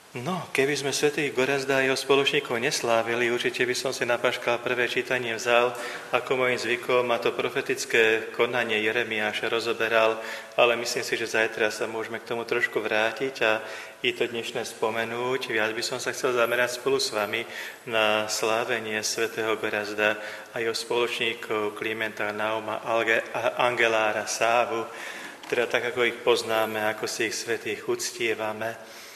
No, keby sme svätých Gorazda a jeho spoločníkov neslávili, určite by som si na Paškal prvé čítanie vzal, ako môjim zvykom, a to profetické konanie Jeremiáša rozoberal, ale myslím si, že zajtra sa môžeme k tomu trošku vrátiť a i to dnešné spomenúť. Viac by som sa chcel zamerať spolu s vami na slávenie svätého Gorazda a jeho spoločníkov Klimenta, Nauma, Angelára, Sávu, teda tak, ako ich poznáme, ako si ich svätých uctievame.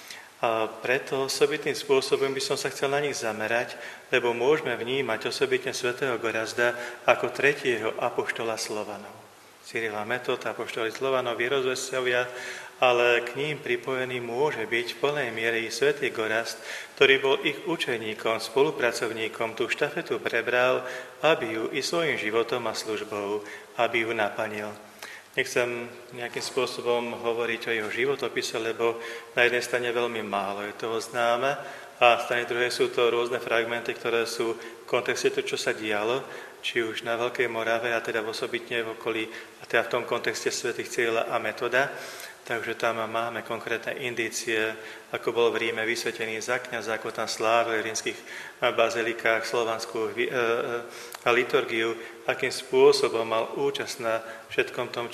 A preto osobitným spôsobom by som sa chcel na nich zamerať, lebo môžeme vnímať osobitne svätého Gorazda ako tretieho apoštola Slovanov. Cyril a Metod, apoštoli Slovanov, vierozvesťovia, ale k ním pripojený môže byť v plnej miere i svätý Gorazd, ktorý bol ich učeníkom, spolupracovníkom, tú štafetu prebral, aby ju i svojim životom a službou, aby ju naplnil. Nechcem nejakým spôsobom hovoriť o jeho životopise, lebo na jednej strane veľmi málo je toho známe a na strane druhej sú to rôzne fragmenty, ktoré sú v kontexte toho, čo sa dialo, či už na Veľkej Morave a teda osobitne v okolí, a teda v tom kontexte svätých Cyrila a Metoda. Takže tam máme konkrétne indície, ako bol v Ríme vysvetený za kňaza, ako tam slávil v rímskych bazilikách slovanskú liturgiu, akým spôsobom mal účasť na všetkom tom,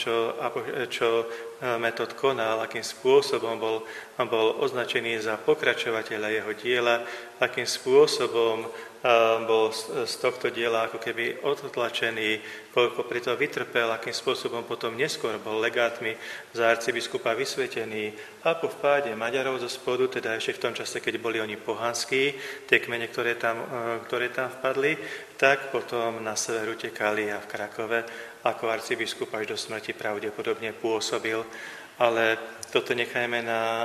čo Metod konal, akým spôsobom bol označený za pokračovateľa jeho diela, akým spôsobom bol z tohto diela ako keby odtlačený, koľko preto vytrpel, akým spôsobom potom neskôr bol legátmi za arcibiskupa vysvetený a po vpáde Maďarov zo spodu, teda ešte v tom čase, keď boli oni pohanskí, tie kmene, ktoré tam vpadli, tak potom na sever utekali a v Krakove ako arcibiskup až do smrti pravdepodobne pôsobil. Ale toto nechajme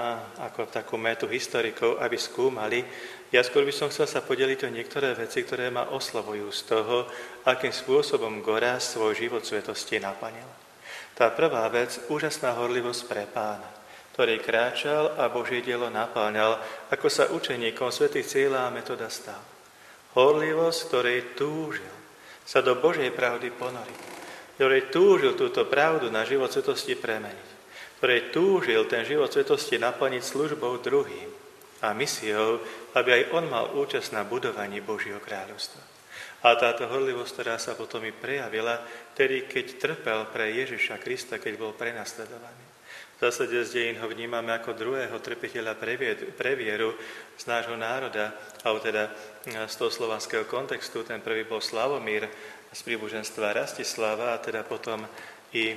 ako takú métu historikov, aby skúmali. Ja skôr by som chcel sa podeliť o niektoré veci, ktoré ma oslovujú z toho, akým spôsobom Gorazd svoj život svetosti naplnil. Tá prvá vec, úžasná horlivosť pre Pána, ktorý kráčal a Božie dielo naplňal, ako sa učeníkom svätých Cyrila a Metoda stal. Horlivosť, ktorej túžil sa do Božej pravdy ponoriť, ktorej túžil túto pravdu na život svetosti premeniť, ktorej túžil ten život svetosti naplniť službou druhým a misiou, aby aj on mal účasť na budovaní Božieho kráľovstva. A táto horlivosť, ktorá sa potom i prejavila, tedy keď trpel pre Ježiša Krista, keď bol prenasledovaný. V zásade z dejín ho vnímame ako druhého trpiteľa pre vieru z nášho národa, alebo teda z toho slovanského kontextu. Ten prvý bol Slavomír z príbuženstva Rastislava a teda potom i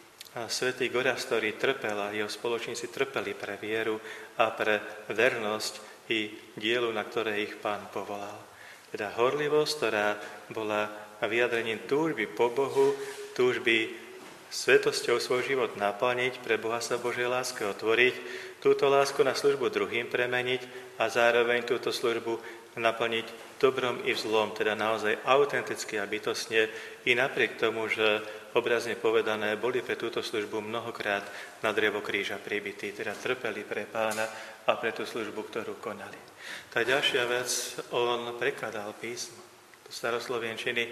svätý Gorazd, ktorý trpel a jeho spoločníci trpeli pre vieru a pre vernosť i dielu, na ktoré ich Pán povolal. Teda horlivosť, ktorá bola vyjadrením túžby po Bohu, túžby svetosťou svoj život naplniť, pre Boha sa Božej láske otvoriť, túto lásku na službu druhým premeniť a zároveň túto službu naplniť dobrom i v zlom, teda naozaj autenticky a bytostne, i napriek tomu, že obrazne povedané boli pre túto službu mnohokrát na drevo kríža pribití, teda trpeli pre Pána a pre tú službu, ktorú konali. Tá ďalšia vec, on prekladal písmo do staroslovenčiny,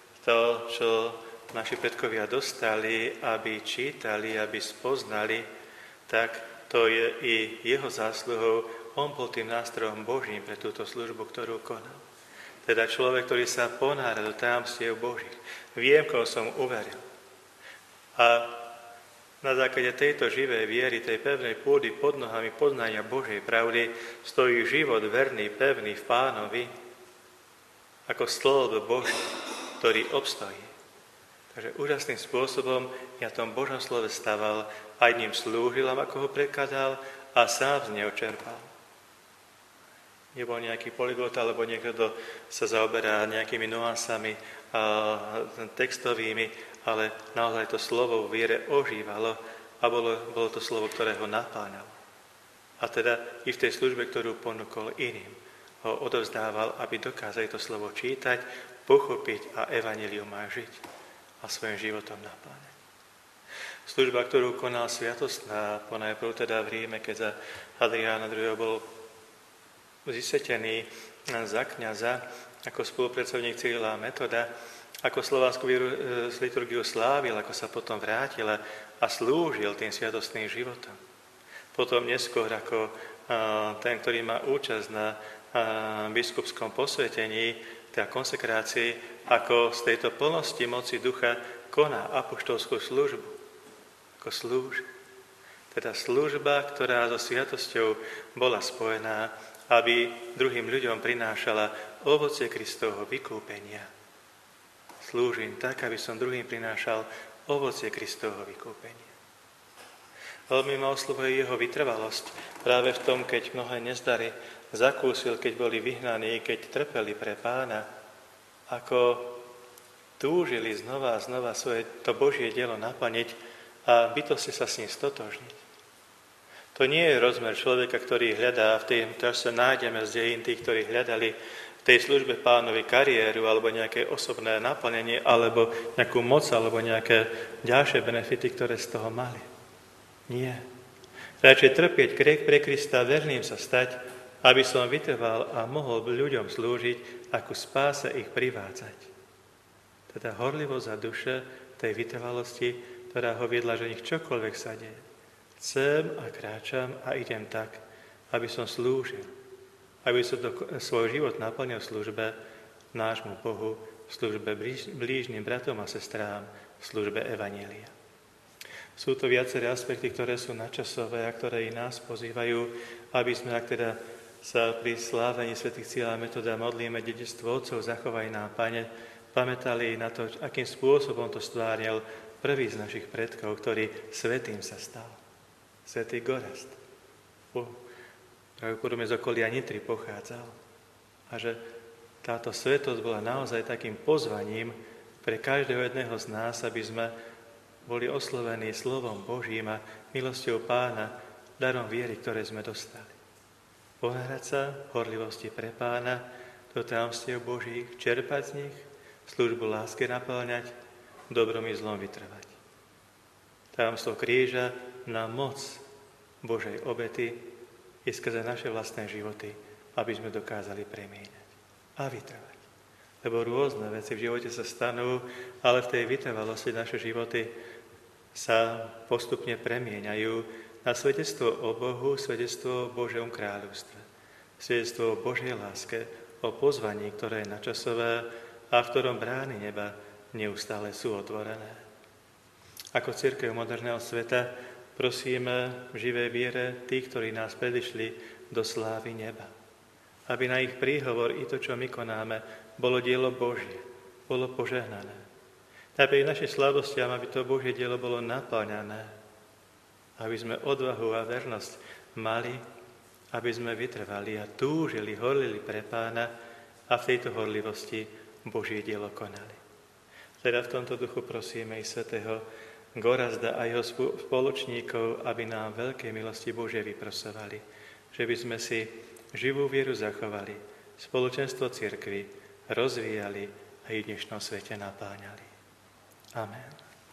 to, čo naši predkovia dostali, aby čítali, aby spoznali, tak to je i jeho zásluhou. On bol tým nástrojom Božím pre túto službu, ktorú konal. Teda človek, ktorý sa ponára do tajomstiev Božích. Viem, koho som uveril. A na základe tejto živej viery, tej pevnej pôdy pod nohami poznania Božej pravdy, stojí život verný, pevný v Pánovi, ako stĺp Boží, ktorý obstojí. Takže úžasným spôsobom ja tom Božom slove staval, aj ním slúžil, ako ho prekladal a sám z neho čerpal. Nebol nejaký polyglot, alebo niekto, kto sa zaoberá nejakými nuansami textovými, ale naozaj to slovo v viere ožívalo a bolo to slovo, ktoré ho napáňalo. A teda i v tej službe, ktorú ponúkol iným, ho odovzdával, aby dokázali to slovo čítať, pochopiť a evanjelium aj žiť a svojim životom napáňať. Služba, ktorú konal sviatostná, ponajprv teda v Ríme, keď za Hadriána II. Bol vysvetený za kňaza ako spolupracovník Cyrila a Metoda, ako slovanskú liturgiu slávil, ako sa potom vrátil a slúžil tým sviatostným životom. Potom neskôr, ako ten, ktorý má účasť na biskupskom posvetení, teda konsekrácii, ako z tejto plnosti moci ducha koná apoštolskú službu. Ako slúži. Teda služba, ktorá so sviatosťou bola spojená, aby druhým ľuďom prinášala ovocie Kristovho vykúpenia. Slúžim tak, aby som druhým prinášal ovocie Kristovho vykúpenia. Veľmi ma oslovuje jeho vytrvalosť práve v tom, keď mnohé nezdary zakúsil, keď boli vyhnaní, keď trpeli pre Pána, ako túžili znova a znova svoje to Božie dielo naplniť a bytosti sa s ním stotožniť. To nie je rozmer človeka, ktorý hľadá, v tej čase nájdeme z dejín tých, ktorí hľadali v tej službe Pánovi kariéru alebo nejaké osobné naplnenie alebo nejakú moc alebo nejaké ďalšie benefity, ktoré z toho mali. Nie. Radšej trpieť pre Krista, verným sa stať, aby som vytrval a mohol ľuďom slúžiť, ako spáse ich privádzať. Teda horlivosť a duše tej vytrvalosti, ktorá ho viedla, že nech čokoľvek sa deje. Chcem a kráčam a idem tak, aby som slúžil. Aby som svoj život naplnil v službe nášmu Bohu, v službe blížnym bratom a sestrám, v službe Evanjelia. Sú to viaceré aspekty, ktoré sú nadčasové a ktoré i nás pozývajú, aby sme, ak teda sa pri slávení svätých Cyrila a Metoda modlíme dedičstvo otcov, zachovaj nám, Pane, pamätali na to, akým spôsobom to stváril prvý z našich predkov, ktorý svätým sa stal. Svätý Gorazd. Pravdepodobne z okolia Nitry pochádzal. A že táto svätosť bola naozaj takým pozvaním pre každého jedného z nás, aby sme boli oslovení slovom Božím a milosťou Pána, darom viery, ktoré sme dostali. Pohnárať sa v horlivosti pre Pána, do tajomstiev Božích, čerpať z nich, službu lásky naplňať, dobrom i zlom vytrvať. Tajomstvo kríža na moc Božej obety i skrze naše vlastné životy, aby sme dokázali premieňať a vytrvať. Lebo rôzne veci v živote sa stanú, ale v tej vytrvalosti naše životy sa postupne premieňajú na svedectvo o Bohu, svedectvo o Božom kráľovstve, svedectvo o Božej láske, o pozvaní, ktoré je načasové a v ktorom brány neba neustále sú otvorené. Ako cirkev moderného sveta prosíme v živej viere tých, ktorí nás predišli do slávy neba. Aby na ich príhovor i to, čo my konáme, bolo dielo Božie, bolo požehnané. Napriek našej slabostiam, aby to Božie dielo bolo naplňané. Aby sme odvahu a vernosť mali, aby sme vytrvali a túžili, horlili pre Pána a v tejto horlivosti Božie dielo konali. Teda v tomto duchu prosíme i svätého Gorazda a jeho spoločníkov, aby nám veľké milosti Božie vyprosovali, že by sme si živú vieru zachovali, spoločenstvo cirkvi rozvíjali a i v dnešnom svete napáňali. Amen.